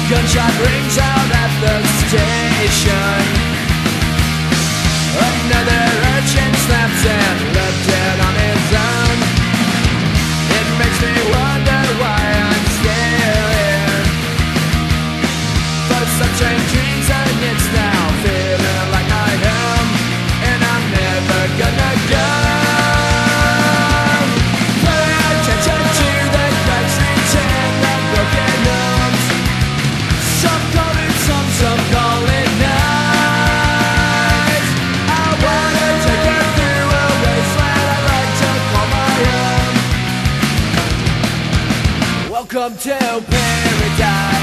Gunshot rings out at the station. Another urchin snaps and left dead on his own. It makes me wonder why I'm still here. For such strange reason it's now feeling like my home, and I'm never gonna go. Pay attention to the cracks, streets and the broken homes. Some call it some call it night. I wanna take her through a wasteland I like to call my own. Welcome to paradise.